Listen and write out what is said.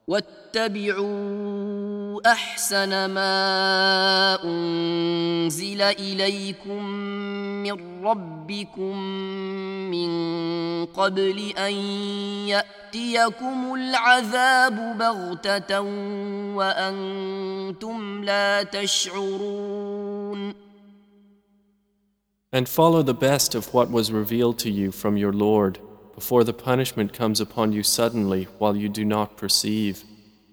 واتبعوا أحسن ما أنزل إليكم من ربكم من قبل أن يأتيكم العذاب بغتة وأنتم لا تشعرون. And follow the best of what was revealed to you from your Lord before the punishment comes upon you suddenly while you do not perceive.